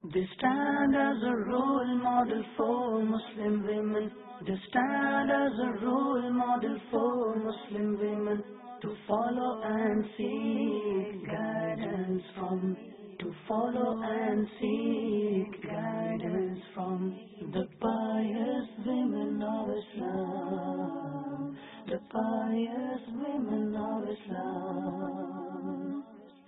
They stand as a role model for Muslim women. They stand as a role model for Muslim women to follow and seek guidance from. To follow and seek guidance from the pious women of Islam. The pious women of Islam.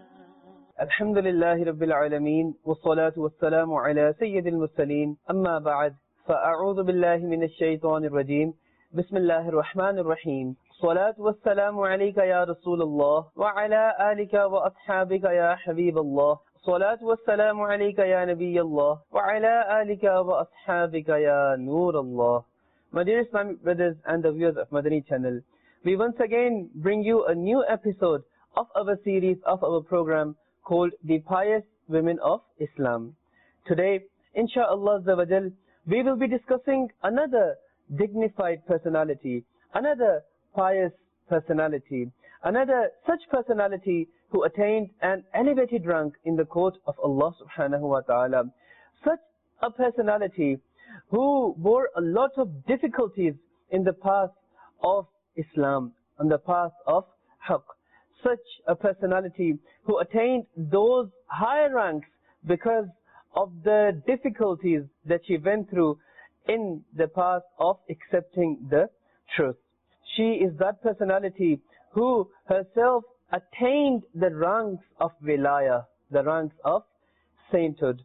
الحمد لله رب العالمين والصلاة والسلام على سيد المرسلين أما بعد فأعوذ بالله من الشيطان الرجيم بسم الله الرحمن الرحيم الصلاة والسلام عليك يا رسول الله وعلى آلك وأصحابك يا حبيب الله الصلاة والسلام عليك يا نبي الله وعلى آلك وأصحابك يا نور الله. My dear Islamic brothers and the viewers of Madani channel, we once again bring you a new episode of our series of our program called The Pious Women of Islam. Today, insha'Allah, we will be discussing another dignified personality, another pious personality, another such personality who attained an elevated rank in the court of Allah subhanahu wa ta'ala. Such a personality who bore a lot of difficulties in the path of Islam, on the path of Haqq. Such a personality who attained those high ranks because of the difficulties that she went through in the path of accepting the truth. She is that personality who herself attained the ranks of Wilaya, the ranks of sainthood.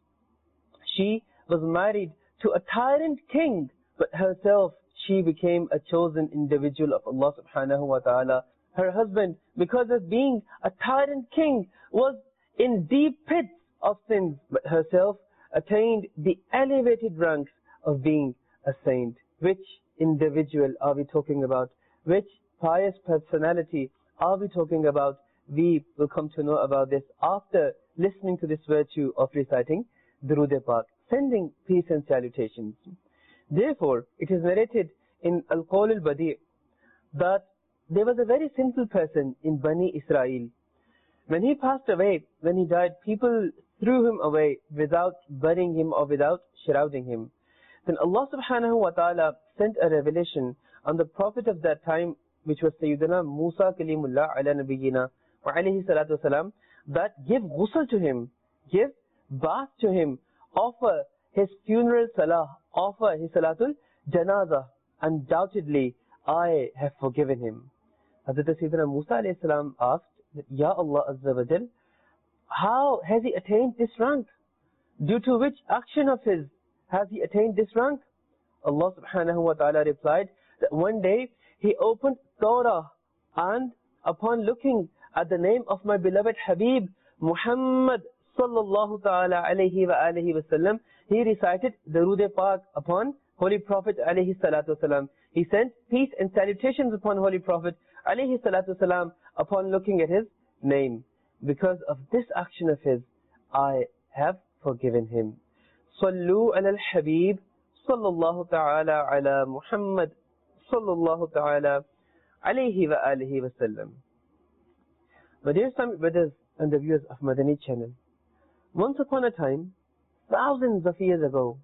She was married to a tyrant king, but herself she became a chosen individual of Allah subhanahu wa ta'ala. Her husband, because of being a tyrant king, was in deep pits of sins, but herself attained the elevated ranks of being a saint. Which individual are we talking about? Which pious personality are we talking about? We will come to know about this after listening to this virtue of reciting Durood-e-Pak, sending peace and salutations. Therefore, it is narrated in Al-Qawl al-Badi' that there was a very simple person in Bani Israel. When he passed away, when he died, people threw him away without burying him or without shrouding him. Then Allah subhanahu wa ta'ala sent a revelation on the prophet of that time, which was Sayyidina Musa Kalimullah ala nabiyyina wa alayhi salatu wasalam, that give ghusl to him, give bath to him, offer his funeral salah, offer his salatul janazah. Undoubtedly, I have forgiven him. Hazrat Sayyidina Musa alayhi salam asked, Ya Allah Azza wa Jal, how has he attained this rank? Due to which action of his has he attained this rank? Allah subhanahu wa ta'ala replied that one day he opened Torah, and upon looking at the name of my beloved Habib Muhammad sallallahu ta'ala alayhi wa alihi wa sallam, he recited Durood-e-Pak upon Holy Prophet alayhi salatu wasalam. He sent peace and salutations upon Holy Prophet alayhi salatu wasalam upon looking at his name. Because of this action of his, I have forgiven him. Sallu ala al-Habib sallallahu ta'ala ala Muhammad sallallahu ta'ala alayhi wa alihi wa sallam. My dear Islamic brothers and the viewers of Madani channel, once upon a time, thousands of years ago,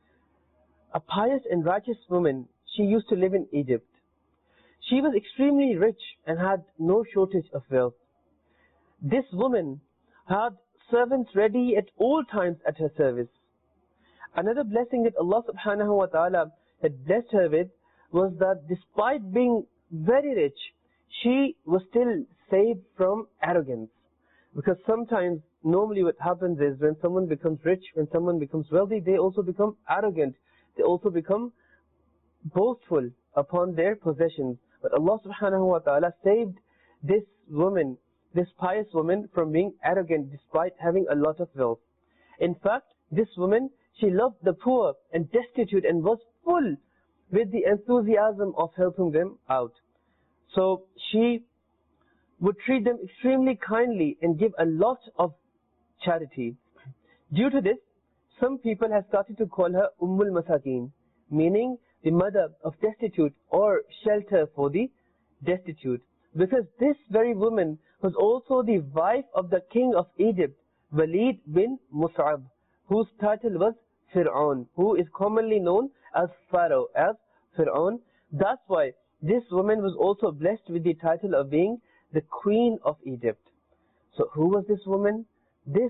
a pious and righteous woman, she used to live in Egypt. She was extremely rich and had no shortage of wealth. This woman had servants ready at all times at her service. Another blessing that Allah subhanahu wa ta'ala had blessed her with was that despite being very rich, she was still saved from arrogance. Because sometimes, normally what happens is when someone becomes rich, when someone becomes wealthy, they also become arrogant. They also become boastful upon their possessions. But Allah subhanahu wa ta'ala saved this woman, this pious woman, from being arrogant despite having a lot of wealth. In fact, this woman, she loved the poor and destitute and was full with the enthusiasm of helping them out. So she would treat them extremely kindly and give a lot of charity. Due to this, some people have started to call her Ummul Masakin, meaning the mother of destitute or shelter for the destitute. Because this very woman was also the wife of the king of Egypt, Walid bin Mus'ab, whose title was Fir'aun, who is commonly known as Pharaoh, as Fir'aun. That's why this woman was also blessed with the title of being the Queen of Egypt. So who was this woman? This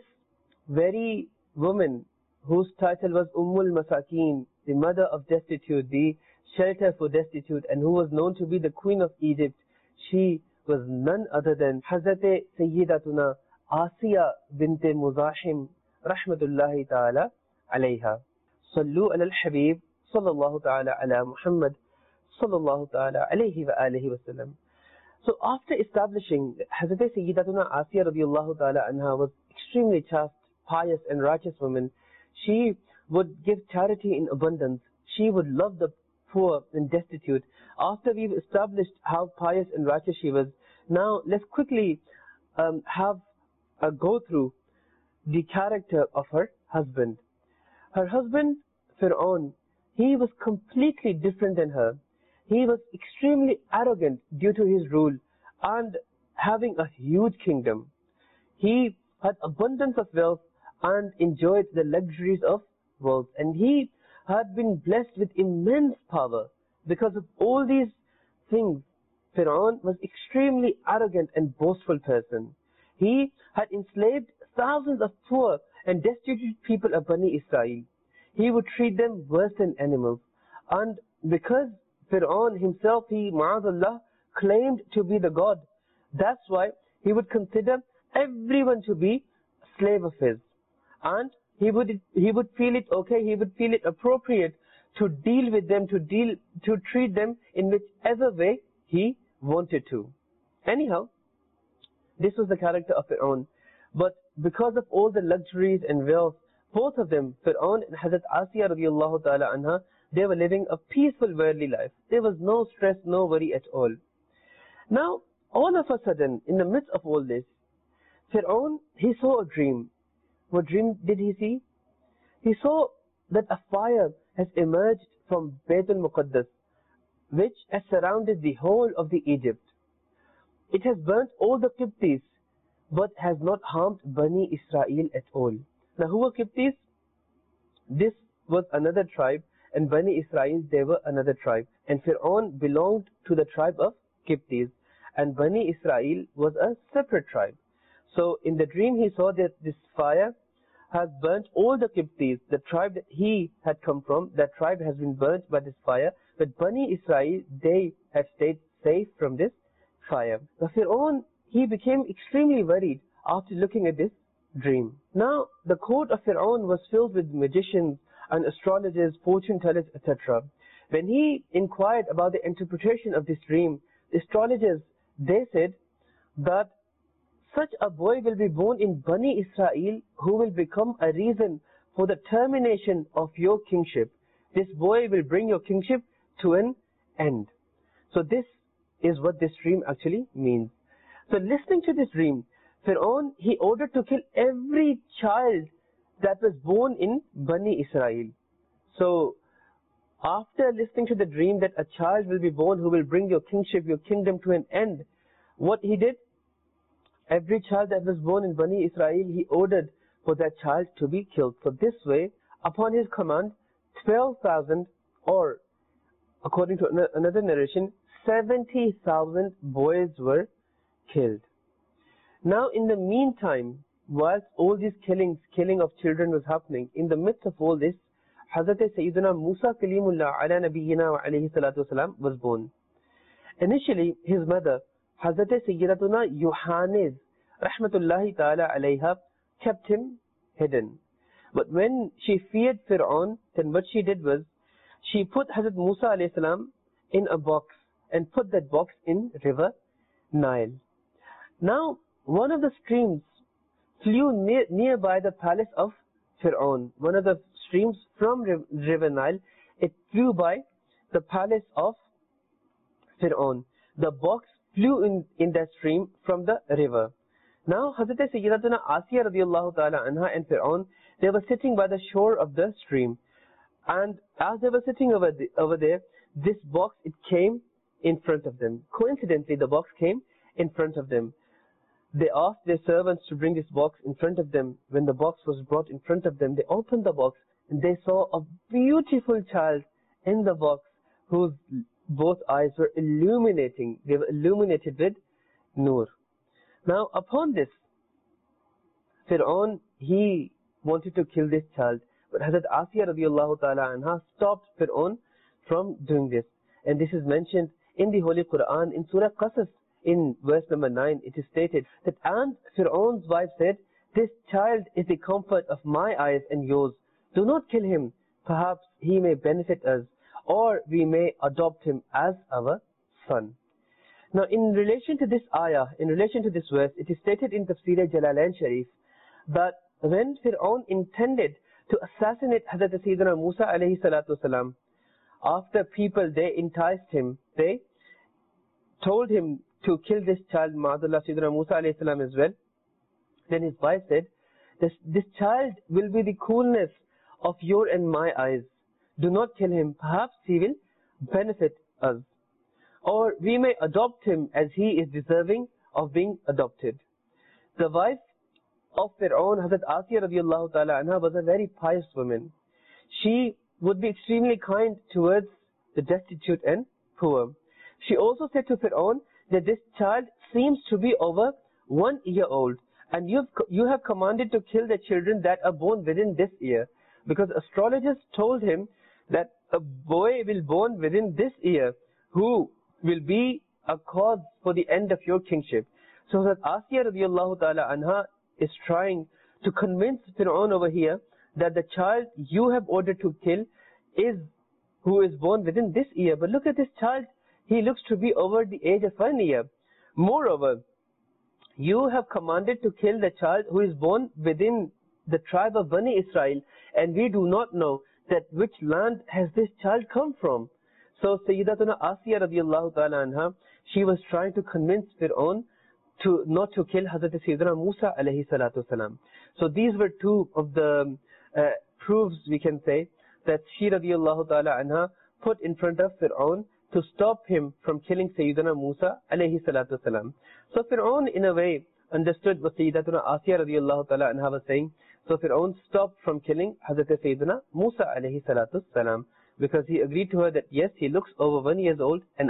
very woman whose title was Ummul Masakin, the mother of destitute, the shelter for destitute, and who was known to be the Queen of Egypt, she was none other than Hazrat Sayyidatuna Asiya bint Muzahim rahmatullahi ta'ala alayha. Sallu ala al-Habib sallallahu ta'ala ala Muhammad sallallahu ta'ala alayhi wa alihi wa sallam. So after establishing Hazrat Sayyidatuna Asiya radiyallahu ta'ala anha was extremely chaste, pious and righteous woman, she would give charity in abundance. She would love the poor and destitute. After we've established how pious and righteous she was, now let's quickly have a go through the character of her husband. Her husband, Fir'aun, he was completely different than her. He was extremely arrogant due to his rule and having a huge kingdom. He had abundance of wealth and enjoyed the luxuries of wealth. And he had been blessed with immense power. Because of all these things, Fir'aun was extremely arrogant and boastful person. He had enslaved thousands of poor and destitute people of Bani Israel. He would treat them worse than animals. And because Fir'aun himself, he, ma'azallah, claimed to be the God, that's why he would consider everyone to be a slave of his. And he would feel it okay, he would feel it appropriate to deal with them, to treat them in whichever way he wanted to. Anyhow, this was the character of Fir'aun. But because of all the luxuries and wealth, both of them, Fir'aun and Hazrat Asiya radiyallahu ta'ala anha, they were living a peaceful worldly life. There was no stress, no worry at all. Now, all of a sudden, in the midst of all this, Fir'aun, he saw a dream. What dream did he see? He saw that a fire has emerged from Baytul Muqaddas, which has surrounded the whole of the Egypt. It has burnt all the Qibtis, but has not harmed Bani Israel at all. Now, who were Qibtis? This was another tribe, and Bani Israel, they were another tribe. And Fir'aun belonged to the tribe of Qibtis, and Bani Israel was a separate tribe. So, in the dream, he saw that this fire has burnt all the Qibtis, the tribe that he had come from. That tribe has been burnt by this fire, but Bani Israel, they have stayed safe from this fire. Now, Fir'aun, he became extremely worried after looking at this dream. Now, the court of Fir'aun was filled with magicians and astrologers, fortune tellers, etc. When he inquired about the interpretation of this dream, the astrologers, they said that such a boy will be born in Bani Israel who will become a reason for the termination of your kingship. This boy will bring your kingship to an end. So this is what this dream actually means. So listening to this dream, Fir'aun, he ordered to kill every child that was born in Bani Israel. So after listening to the dream that a child will be born who will bring your kingship, your kingdom to an end, what he did? Every child that was born in Bani Israel, he ordered for that child to be killed. So this way, upon his command, 12,000, or according to another narration, 70,000 boys were killed. Now, in the meantime, whilst all these killing of children was happening, in the midst of all this, Hazrat Sayyidina Musa Kalimullah ala nabiyyina wa alayhi salatu wasalam was born. Initially, his mother, Hazrat Sayyidatuna Yohannes rahmatullahi ta'ala alayha, kept him hidden. But when she feared Fir'aun, then what she did was, she put Hazrat Musa alayhi salam in a box and put that box in river Nile. Now, one of the streams flew nearby the palace of Fir'aun. One of the streams from river Nile, it flew by the palace of Fir'aun. The box flew in that stream from the river. Now, Hazrat Sayyidatuna Asiya radiyallahu ta'ala anha and Fir'aun, they were sitting by the shore of the stream. And as they were sitting over there, this box, it came in front of them. Coincidentally, the box came in front of them. they asked their servants to bring this box in front of them. When the box was brought in front of them, they opened the box and they saw a beautiful child in the box whose both eyes were illuminating. They were illuminated with nur. Now upon this, Fir'aun, he wanted to kill this child, but Hazrat Asiya radiallahu ta'ala anha stopped Fir'aun from doing this. And this is mentioned in the Holy Quran in Surah Qasas. In verse number 9, it is stated that, and Fir'aun's wife said, this child is the comfort of my eyes and yours. Do not kill him. Perhaps he may benefit us, or we may adopt him as our son. Now, in relation to this ayah, in relation to this verse, it is stated in Tafsir Jalalain Sharif that when Fir'aun intended to assassinate Hazrat Sayyidina Musa alayhi salatu wasalam, after people, they enticed him, they told him to kill this child, Ma'adullah Sayyidina Musa alayhi salam as well. Then his wife said, this child will be the coolness of your and my eyes. Do not kill him. Perhaps he will benefit us. Or we may adopt him as he is deserving of being adopted. The wife of Fir'aun, Hazrat Asiya radiallahu ta'ala anha, was a very pious woman. She would be extremely kind towards the destitute and poor. She also said to Fir'aun that this child seems to be over 1 year old, and you have commanded to kill the children that are born within this year, because astrologers told him that a boy will born within this year who will be a cause for the end of your kingship. So that Asiya radiallahu ta'ala anha is trying to convince Fir'aun over here that the child you have ordered to kill is who is born within this year. But look at this child. He looks to be over the age of 1 year. Moreover, you have commanded to kill the child who is born within the tribe of Bani Israel, and we do not know that which land has this child come from. So Sayyidatuna Asiya radiallahu ta'ala anha, she was trying to convince Fir'aun to not to kill Hazrat Sayyidina Musa alayhi salatu salam. So these were two of the proofs, we can say, that she radiallahu ta'ala anha put in front of Fir'aun to stop him from killing Sayyidina Musa alayhi salatu salam. So Fir'aun in a way understood what Sayyidatuna Asiya radiallahu ta'ala anha was saying. So Fir'aun stopped from killing Hazrat Sayyidina Musa alayhi salatu salam, because he agreed to her that yes, he looks over 1 year old, and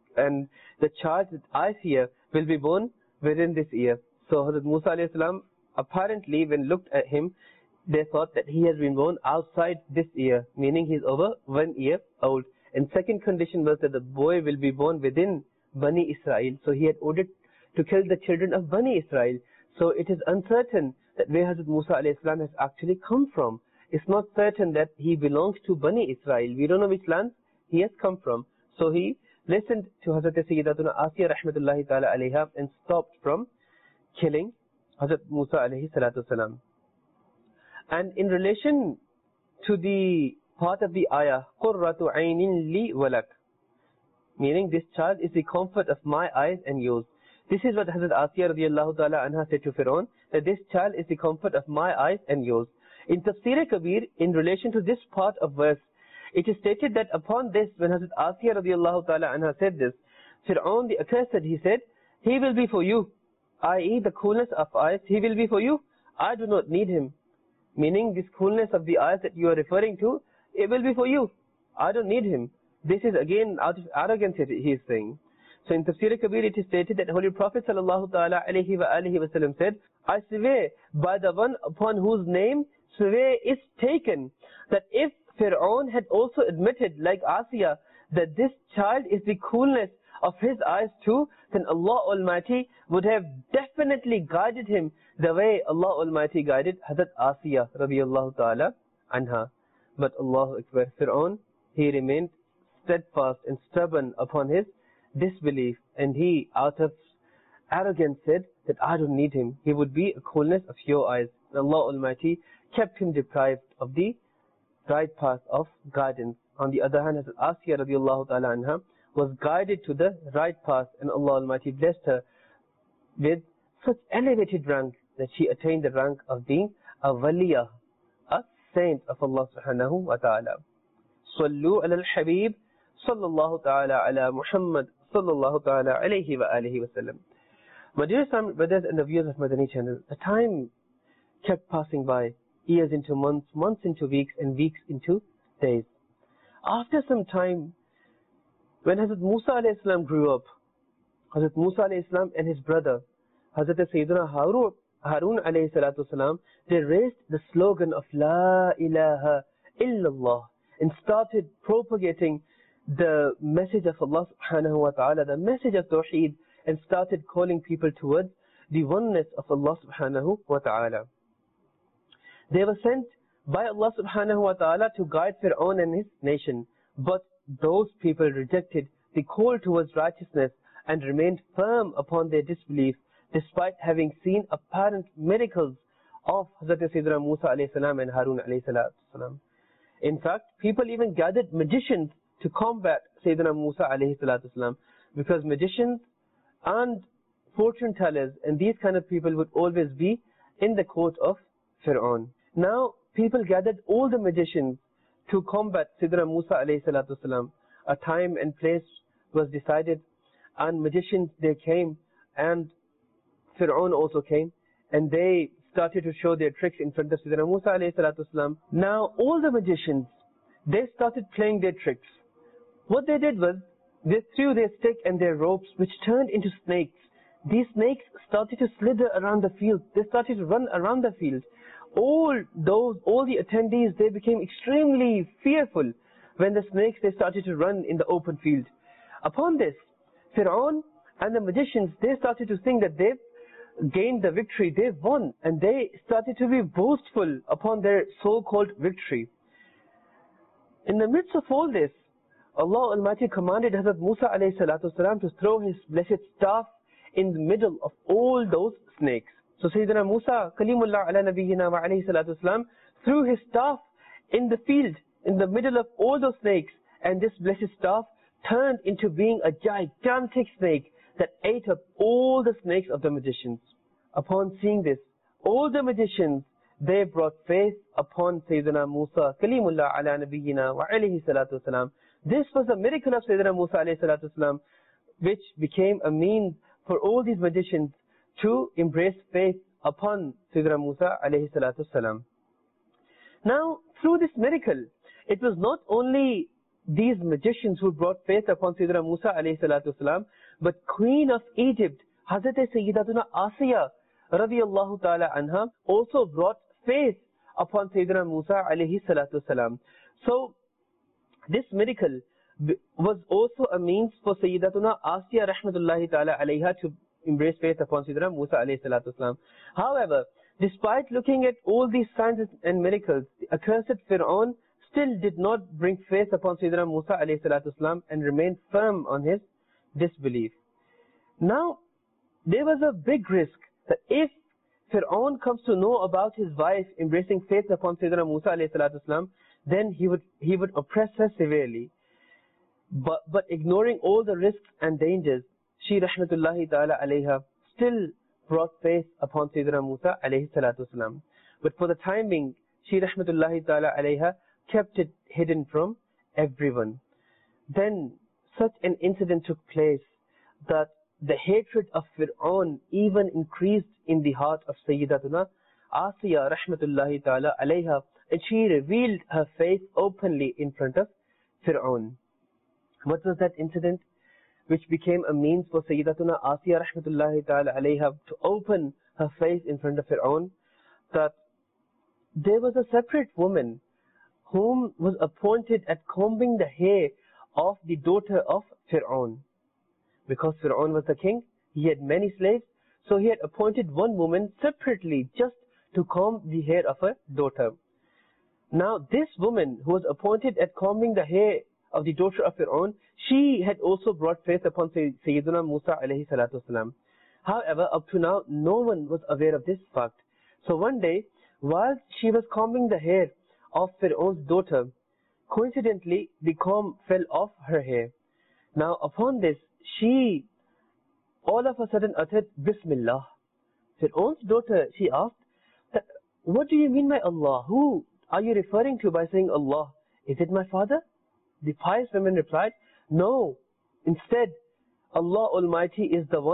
the child that I fear will be born within this year. So Hazrat Musa alayhi salam, apparently when looked at him, they thought that he has been born outside this year, meaning he's over 1 year old. And second condition was that the boy will be born within Bani Israel. So he had ordered to kill the children of Bani Israel. So it is uncertain that where Hazrat Musa alayhi salam has actually come from. It's not certain that he belongs to Bani Israel. We don't know which land he has come from. So he listened to Hazrat Sayyidatuna Asiya rahmatullahi ta'ala alayha and stopped from killing Hazrat Musa alayhi salatu salam. And in relation to the part of the ayah, قُرَّةُ عَيْنٍ لِي وَلَكَ, meaning this child is the comfort of my eyes and yours. This is what Hazrat Asiya radiallahu ta'ala anha said to Fir'aun, that this child is the comfort of my eyes and yours. In Tafsir Kabir, in relation to this part of verse, it is stated that upon this, when Hazrat Asiya radiallahu ta'ala anha said this, Fir'aun the accursed, he said, he will be for you, i.e. the coolness of eyes, he will be for you. I do not need him. Meaning this coolness of the eyes that you are referring to, it will be for you. I don't need him. This is again out of arrogance he is saying. So in Tafsir Kabir it is stated that Holy Prophet sallallahu ta'ala alayhi wa alihi wa sallam said, I swear by the one upon whose name swear is taken, that if Fir'aun had also admitted, like Asiya, that this child is the coolness of his eyes too, then Allah Almighty would have definitely guided him the way Allah Almighty guided Hazrat Asiya radiyallahu ta'ala anha. But Allahu Akbar, Fir'aun, he remained steadfast and stubborn upon his disbelief, and he out of arrogance said that I don't need him. He would be a coolness of your eyes. And Allah Almighty kept him deprived of the right path of guidance. On the other hand, Hazrat Asiya radiallahu ta'ala anha was guided to the right path, and Allah Almighty blessed her with such elevated rank that she attained the rank of being a waliyah, a saint of Allah subhanahu wa ta'ala. Sallu ala al-Habib sallallahu ta'ala ala Muhammad sallallahu ta'ala alayhi wa alihi wa sallam. My dear Islamic brothers and the viewers of Madani channel, the time kept passing by, years into months, months into weeks, and weeks into days. After some time, when Hazrat Musa alayhi salam grew up, Hazrat Musa alayhi salam and his brother, Hazrat Sayyidina Harun alayhi salatu salam, they raised the slogan of La ilaha illallah and started propagating the message of Allah subhanahu wa ta'ala, the message of Tawheed, and started calling people towards the oneness of Allah subhanahu wa ta'ala. They were sent by Allah subhanahu wa ta'ala to guide Fir'aun and his nation, but those people rejected the call towards righteousness and remained firm upon their disbelief despite having seen apparent miracles of Hazrat Sayyidina Musa alayhi salam and Harun alayhi salam. In fact, people even gathered magicians to combat Sayyidina Musa alayhi salam, because magicians and fortune tellers and these kind of people would always be in the court of Fir'aun. Now, people gathered all the magicians to combat Sayyidina Musa alayhi salam. A time and place was decided, and magicians, they came, and Fir'aun also came, and they started to show their tricks in front of Sayyidina Musa alayhi salam. Now, all the magicians, they started playing their tricks. What they did was, they threw their stick and their ropes, which turned into snakes. These snakes started to slither around the field. They started to run around the field. All the attendees, they became extremely fearful when the snakes, they started to run in the open field. Upon this, Fir'aun and the magicians, they started to think that they've gained the victory, they've won, and they started to be boastful upon their so-called victory. In the midst of all this, Allah Almighty commanded Hazrat Musa alayhi salatu salam to throw his blessed staff in the middle of all those snakes. So Sayyidina Musa, Kalimullah ala nabiyyina wa alayhi salatu salam, threw his staff in the field, in the middle of all those snakes, and this blessed staff turned into being a gigantic snake that ate up all the snakes of the magicians. Upon seeing this, all the magicians, they brought faith upon Sayyidina Musa, Kalimullah ala nabiyyina wa alayhi salatu salam. This was a miracle of Sayyidina Musa alayhi salatu salam, which became a means for all these magicians to embrace faith upon Sayyidina Musa alayhi salatu salam. Now, through this miracle, it was not only these magicians who brought faith upon Sayyidina Musa alayhi salatu salam, but Queen of Egypt, Hazrat Sayyidatuna Asiya radiyallahu ta'ala anha, also brought faith upon Sayyidina Musa alayhi salatu salam. So, this miracle was also a means for Sayyidatuna Asiya rahmatullahi ta'ala alayha to embrace faith upon Sayyidina Musa alayhi salatu salam. However, despite looking at all these signs and miracles, the accursed Fir'aun still did not bring faith upon Sayyidina Musa alayhi salatu salam and remained firm on his disbelief. Now, there was a big risk that if Fir'aun comes to know about his wife embracing faith upon Sayyidina Musa alayhi salatu salam, then he would oppress her severely. But ignoring all the risks and dangers, she rahmatullahi ta'ala alayha still brought faith upon Sayyidina Musa alayhi salatu salam. But for the time being, she rahmatullahi ta'ala alayha kept it hidden from everyone. Then such an incident took place that the hatred of Fir'aun even increased in the heart of Sayyidatuna Asiya rahmatullahi ta'ala alayha, and she revealed her face openly in front of Fir'aun. What was that incident which became a means for Sayyidatuna Asiya rahmatullahi ta'ala alayha to open her face in front of Fir'aun? That there was a separate woman whom was appointed at combing the hair of the daughter of Fir'aun. Because Fir'aun was the king, he had many slaves, so he had appointed one woman separately just to comb the hair of her daughter. Now this woman who was appointed at combing the hair of the daughter of Fir'aun, she had also brought faith upon Sayyidina Musa alayhi salatu salam. However, up to now, no one was aware of this fact. So one day, while she was combing the hair of Fir'aun's daughter, coincidentally, the comb fell off her hair. Now upon this, she all of a sudden uttered Bismillah. Fir'aun's daughter, she asked, what do you mean by Allah? Who are you referring to by saying Allah? Is it my father? The pious woman replied, no. Instead, Allah Almighty is the one who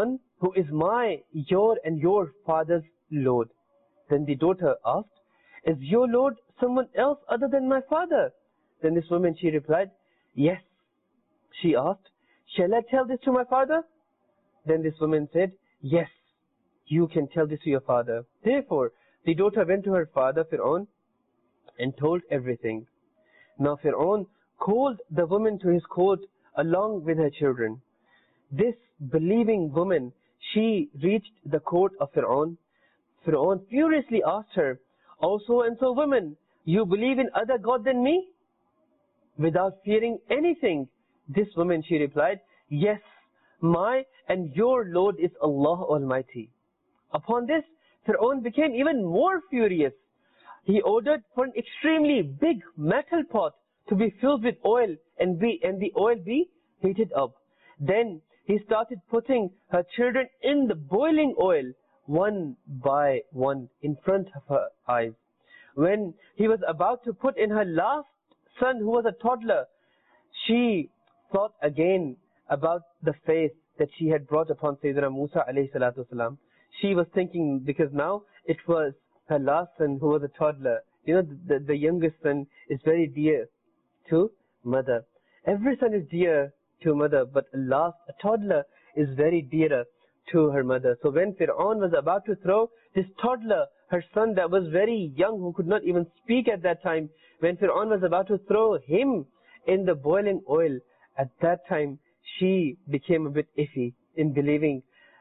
who is your and your father's Lord? Then the daughter asked, is your Lord someone else other than my father? Then this woman, she replied, yes. She asked, shall I tell this to my father? Then this woman said, yes, you can tell this to your father. Therefore, the daughter went to her father, Fir'aun, and told everything. Now Fir'aun called the woman to his court along with her children. This believing woman, she reached the court of Fir'aun. Fir'aun furiously asked her, O so and so woman, you believe in other God than me? Without fearing anything, this woman, she replied, yes, my and your Lord is Allah Almighty. Upon this, Fir'aun became even more furious. He ordered for an extremely big metal pot to be filled with oil and the oil be heated up. Then he started putting her children in the boiling oil one by one in front of her eyes. When he was about to put in her last son, who was a toddler, she thought again about the faith that she had brought upon Sayyidina Musa alayhi salatu wasalam. She was thinking, because now it was her last son who was a toddler. You know, the youngest son is very dear to mother. Every son is dear to mother, but a toddler is very dearer to her mother. So when Fir'aun was about to throw this toddler, her son that was very young, who could not even speak at that time, when Fir'aun was about to throw him in the boiling oil, at that time she became a bit iffy in believing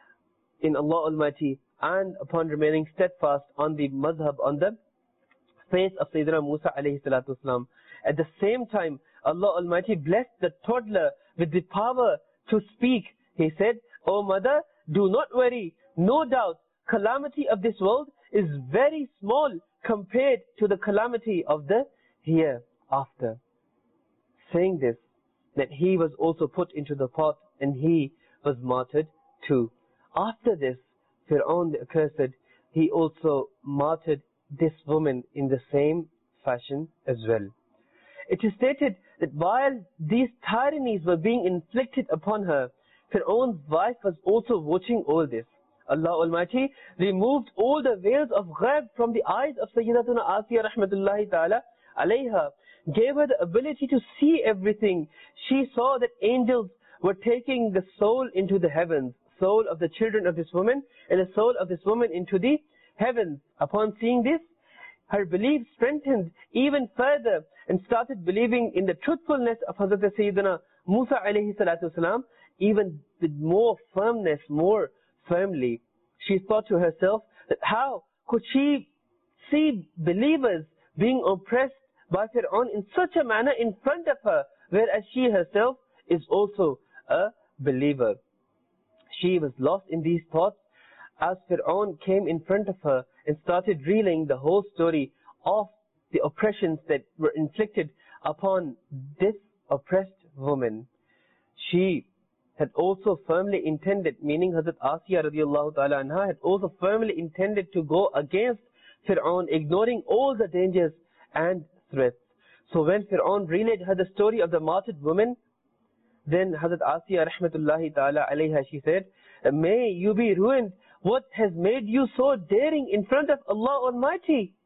in Allah Almighty and upon remaining steadfast on the madhab, on the faith of Sayyidina Musa alayhi salatu wasalam. At the same time, Allah Almighty blessed the toddler with the power to speak. He said, O mother, do not worry. No doubt, calamity of this world is very small compared to the calamity of the hereafter. Saying this, that he was also put into the pot and he was martyred too. After this, Fir'aun the accursed, he also martyred this woman in the same fashion as well. It is stated that while these tyrannies were being inflicted upon her, Fir'aun's wife was also watching all this. Allah Almighty removed all the veils of ghaib from the eyes of Sayyidatuna Asiya rahmatullahi ta'ala alayha, gave her the ability to see everything. She saw that angels were taking the soul into the heavens, soul of the children of this woman and the soul of this woman into the heavens. Upon seeing this, her belief strengthened even further and started believing in the truthfulness of Hazrat Sayyidina Musa alayhi salatu wasalam, even with more firmness, more firmly. She thought to herself that how could she see believers being oppressed by Fir'aun in such a manner in front of her, whereas she herself is also a believer. She was lost in these thoughts as Fir'aun came in front of her and started reeling the whole story of the oppressions that were inflicted upon this oppressed woman. She had also firmly intended, meaning Hazrat Asiya radiallahu ta'ala anha had also firmly intended to go against Fir'aun, ignoring all the dangers and threats. So when Fir'aun relayed her the story of the martyred woman, then Hazrat Asiya rahmatullahi ta'ala alayha, she said, may you be ruined. What has made you so daring in front of Allah Almighty?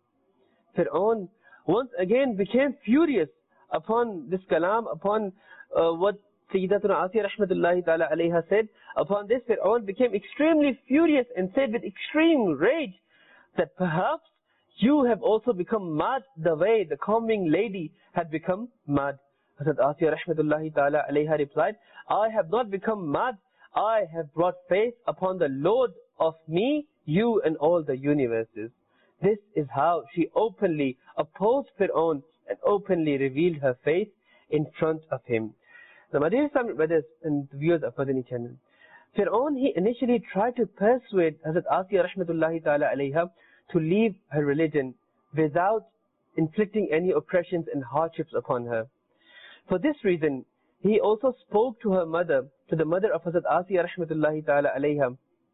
Fir'aun once again became furious upon this kalam, upon what Sayyidatuna Asiya rahmatullahi ta'ala alayha said. Upon this, Fir'aun became extremely furious and said with extreme rage that perhaps you have also become mad the way the coming lady had become mad. Hazrat Asiya rahmatullahi ta'ala alayha replied, I have not become mad. I have brought faith upon the Lord of me, you and all the universes. This is how she openly opposed Fir'aun and openly revealed her faith in front of him. Now, my dear Islamic brothers and viewers of Madani channel, Fir'aun, he initially tried to persuade Hazrat Asiya rahmatullahi ta'ala alayha to leave her religion without inflicting any oppressions and hardships upon her. For this reason, he also spoke to her mother, to the mother of Hazrat Asiya rahmatullahi ta'ala alayha,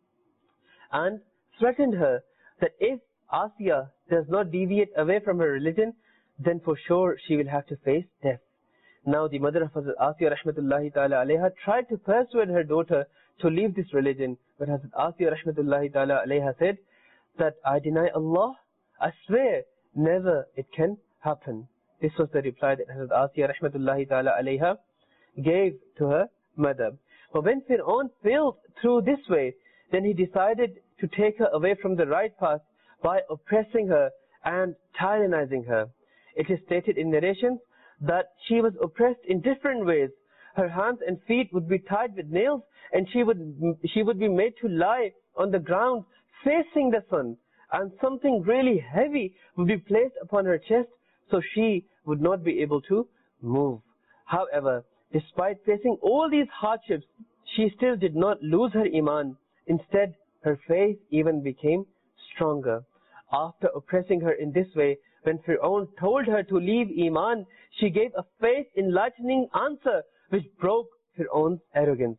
and threatened her that if Asiya does not deviate away from her religion, then for sure she will have to face death. Now the mother of Hazrat Asiya rahmatullahi ta'ala alayha tried to persuade her daughter to leave this religion, when Hazrat Asiya rahmatullahi ta'ala alayha said that I deny Allah, I swear never it can happen. This was the reply that Hazrat Asiya rahmatullahi ta'ala alayha gave to her mother. But when Fir'aun failed through this way, then he decided to take her away from the right path by oppressing her and tyrannizing her. It is stated in narrations that she was oppressed in different ways. Her hands and feet would be tied with nails, and she would be made to lie on the ground facing the sun, and something really heavy would be placed upon her chest so she would not be able to move. However, despite facing all these hardships, she still did not lose her iman. Instead, her faith even became stronger. After oppressing her in this way, when Fir'aun told her to leave iman, she gave a faith-enlightening answer which broke Fir'aun's arrogance.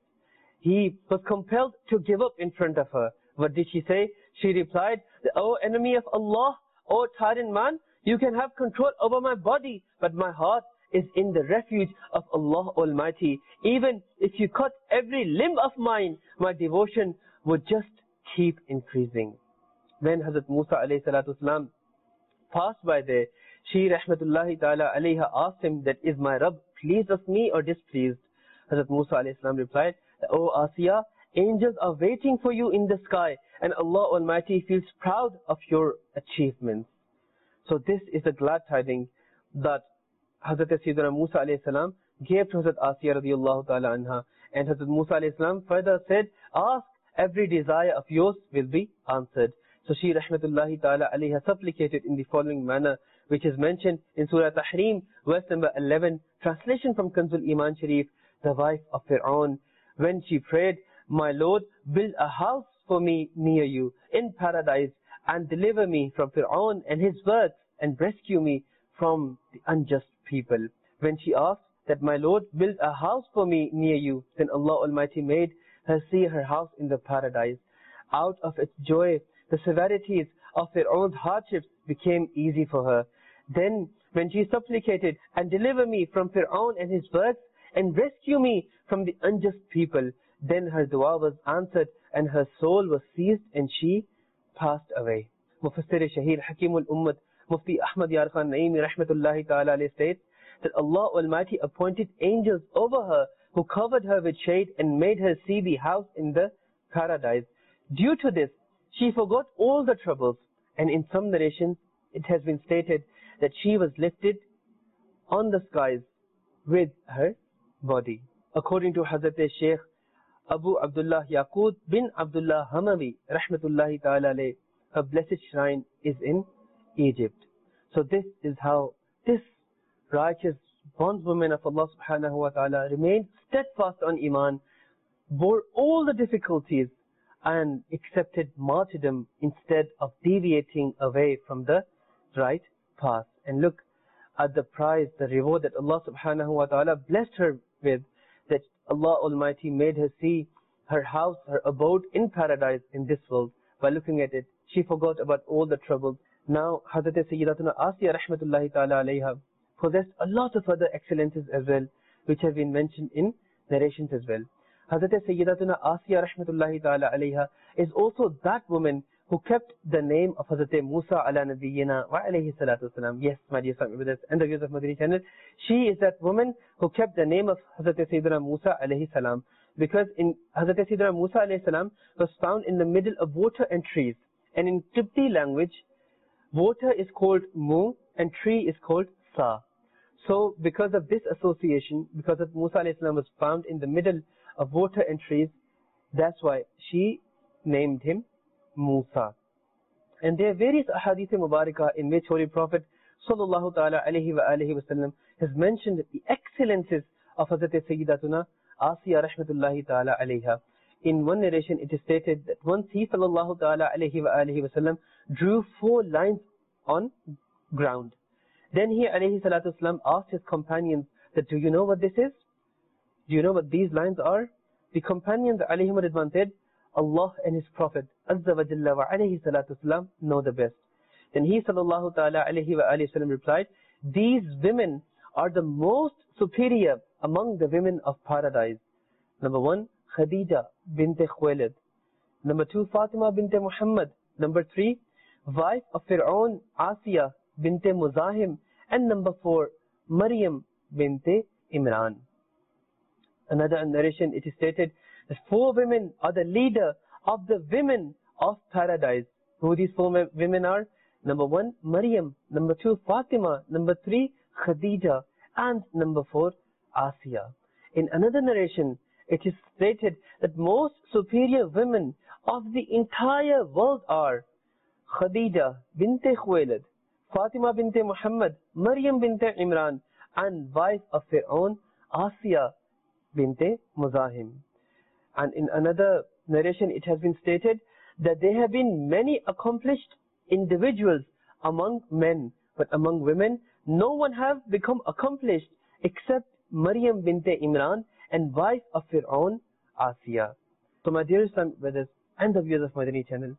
He was compelled to give up in front of her. What did she say? She replied, "O enemy of Allah, O tyrant man, you can have control over my body, but my heart is in the refuge of Allah Almighty. Even if you cut every limb of mine, my devotion would just keep increasing." When Hazrat Musa alayhi salatu wasalam passed by there, she rahmatullahi ta'ala alayha asked him that, "Is my Rabb pleased of me or displeased?" Hazrat Musa alayhi salam replied, "O Asiya, angels are waiting for you in the sky, and Allah Almighty feels proud of your achievements." So this is the glad tidings that Hazrat Sayyidina Musa alayhi salam gave to Hazrat Asiya radiyallahu ta'ala anha. And Hazrat Musa alayhi salam further said, "Ask, every desire of yours will be answered." So she rahmatullahi ta'ala alayha supplicated in the following manner, which is mentioned in Surah Tahrim, verse number 11, translation from Kanzul Iman Sharif, the wife of Fir'aun, when she prayed, "My Lord, build a house for me near you in paradise and deliver me from Fir'aun and his works and rescue me from the unjust people." When she asked that, "My Lord, build a house for me near you," then Allah Almighty made her see her house in the paradise. Out of its joy, the severities of Fir'aun's hardships became easy for her. Then, when she supplicated, "And deliver me from Fir'aun and his works, and rescue me from the unjust people," then her dua was answered, and her soul was seized, and she passed away. Mufassir Shahir Hakimul Ummat Mufti Ahmad Yar Khan Naimi rahmatullahi ta'ala alayhi states that Allah Almighty appointed angels over her who covered her with shade and made her see the house in the paradise. Due to this, she forgot all the troubles, and in some narrations it has been stated that she was lifted on the skies with her body. According to Hazrat Sheikh Abu Abdullah Yaqub bin Abdullah Hamawi rahmatullahi ta'ala alayhi, her blessed shrine is in Egypt. So this is how this righteous bondswoman of Allah subhanahu wa ta'ala remained steadfast on iman, bore all the difficulties, and accepted martyrdom instead of deviating away from the right path. And look at the prize, the reward that Allah subhanahu wa ta'ala blessed her with, that Allah Almighty made her see her house, her abode in paradise in this world. By looking at it, she forgot about all the troubles. Now, Hazrat Sayyidatuna Asiya rahmatullahi ta'ala alayha possessed a lot of other excellences as well, which have been mentioned in narrations as well. Hazrat Sayyidatuna Asiya rahmatullahi ta'ala alayha is also that woman who kept the name of Hazrat Musa ala nabiyyina wa alayhi salatu wasalam. Yes, my dear family brothers and the viewers of Madani channel, she is that woman who kept the name of Hazrat Sayyidina Musa alayhi salam, because in Hazrat Sayyidina Musa alayhi salam was found in the middle of water and trees. And in Qibti language, water is called Mu and tree is called Sa. So because of this association, because of Musa alayhi salam was found in the middle of water and trees, that's why she named him Musa. And there are various ahadith mubarakah in which Holy Prophet sallallahu ta'ala alayhi wa alihi wasallam has mentioned the excellences of Hazrat Sayyidatuna Asiya rahmatullahi ta'ala alayha. In one narration it is stated that once he sallallahu ta'ala alayhi wa alihi wasallam drew 4 lines on ground. Then he alayhi salatu wasalam asked his companions that, "Do you know what this is? Do you know what these lines are?" The companions alayhim ridwan said, "Allah and his Prophet azza wa jalla wa alayhi salatu wasalam know the best." Then he sallallahu ta'ala alayhi wa alihi wasallam replied, "These women are the most superior among the women of paradise. Number 1, Khadija bint Khuwailid. Number 2, Fatima bint Muhammad. Number 3, wife of Fir'aun, Asiya bint Muzahim. And number 4, Maryam bint Imran. Another narration, it is stated that 4 women are the leader of the women of paradise. Who these 4 women are? Number 1, Maryam. Number 2, Fatima. Number 3, Khadija. And number 4, Asiya. In another narration, it is stated that most superior women of the entire world are Khadija bint Khuwailid, Fatima bint Muhammad, Maryam bint Imran, and wife of Fir'aun, Asiya bint Muzahim. And in another narration, it has been stated that there have been many accomplished individuals among men, but among women, no one have become accomplished except Maryam bint Imran and wife of Fir'aun, Asiya. So my dear Islamic brothers and the viewers of Madani channel,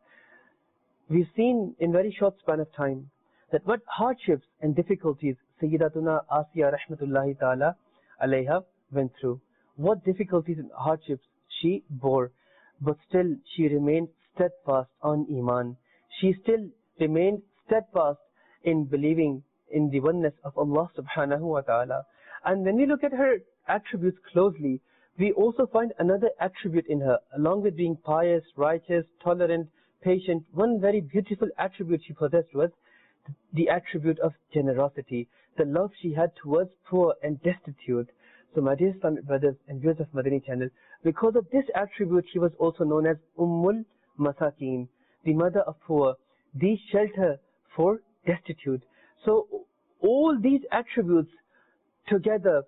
we've seen in very short span of time that what hardships and difficulties Sayyidatuna Asiya rahmatullahi ta'ala alayha went through. What difficulties and hardships she bore, but still she remained steadfast on Iman. She still remained steadfast in believing in the oneness of Allah subhanahu wa ta'ala. And when we look at her attributes closely, we also find another attribute in her. Along with being pious, righteous, tolerant, patient, one very beautiful attribute she possessed was the attribute of generosity, the love she had towards poor and destitute. So my dear Islamic brothers and viewers of Madani channel, because of this attribute, she was also known as Ummul Masakin, the mother of poor, the shelter for destitute. So all these attributes together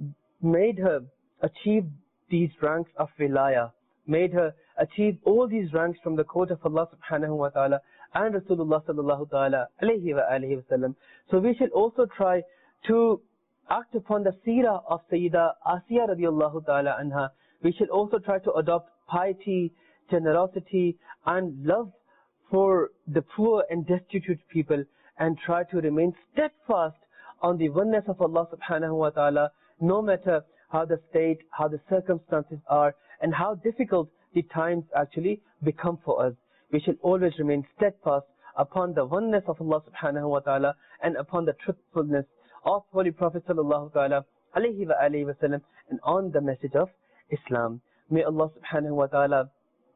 made her achieve these ranks of wilaya, made her achieve all these ranks from the court of Allah subhanahu wa ta'ala and Rasulullah sallallahu ta'ala alayhi wa alihi wa sallam. So we shall also try to act upon the seerah of Sayyida Asiya radiallahu ta'ala anha. We shall also try to adopt piety, generosity and love for the poor and destitute people, and try to remain steadfast on the oneness of Allah subhanahu wa ta'ala, no matter how the state, how the circumstances are, and how difficult the times actually become for us. We shall always remain steadfast upon the oneness of Allah subhanahu wa ta'ala and upon the truthfulness of Holy Prophet sallallahu ta'ala alayhi wa alihi wa sallam, and on the message of Islam. May Allah subhanahu wa ta'ala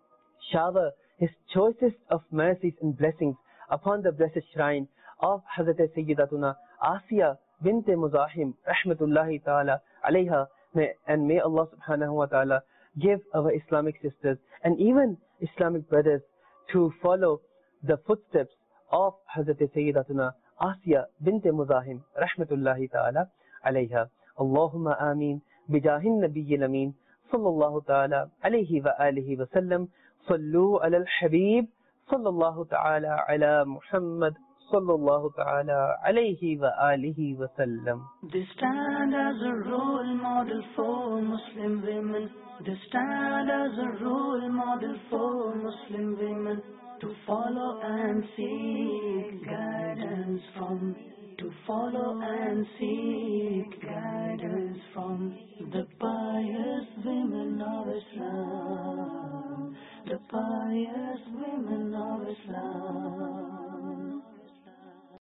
shower His choicest of mercies and blessings upon the blessed shrine of Hazrat Sayyidatuna Asiya bint Muzahim rahmatullahi ta'ala alayha. And may Allah subhanahu wa ta'ala give our Islamic sisters and even Islamic brothers to follow the footsteps of Hazrat Sayyidatuna Asiya bint Muzahim rahmatullahi ta'ala alayha. Allahumma ameen bijahin nabiyyil ameen sallallahu ta'ala alayhi wa alihi wa sallam. Sallu ala al-habib sallallahu ta'ala ala Muhammad sallallahu ta'ala alayhi wa alihi wa sallam. They stand as a role model for Muslim women. They stand as a role model for Muslim women to follow and seek guidance from. To follow and seek guidance from the pious women of Islam. The pious women of Islam.